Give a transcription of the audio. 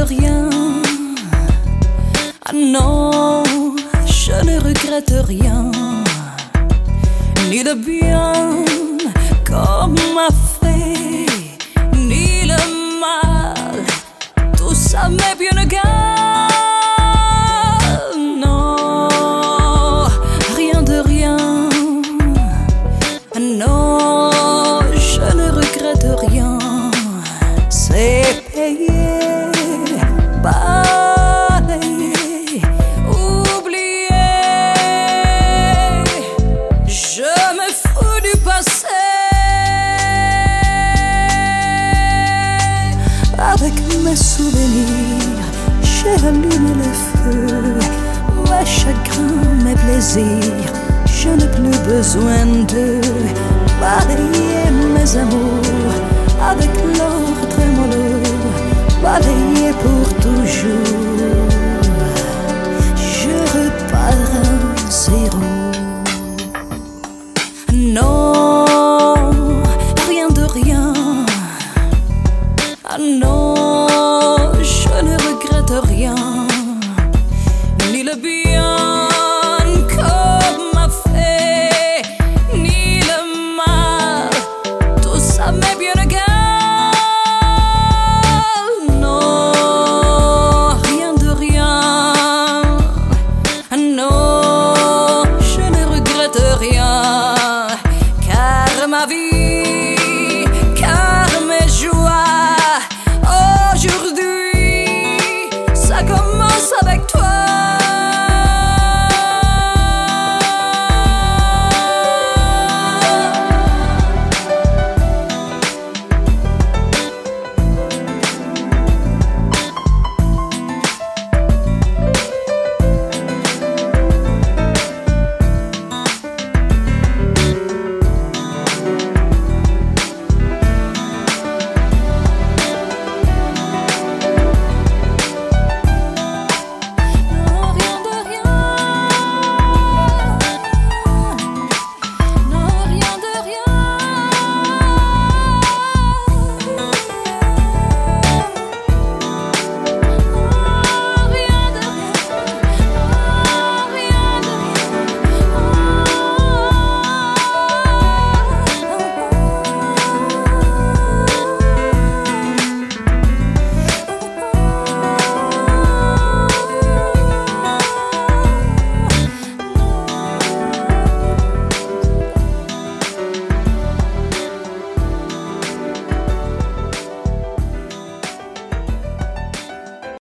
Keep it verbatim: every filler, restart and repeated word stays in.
rien. Ah non, je ne regrette rien, ni le bien qu'on m'a fait, ni le mal. Tout ça m'est bien égal. Non, rien de rien. Non, je ne regrette rien. C'est payé, balayé, oublié. Je me fous du passé. Avec mes souvenirs, j'ai allumé le feu. Mes chagrins, mes plaisirs, je n'ai plus besoin d'eux.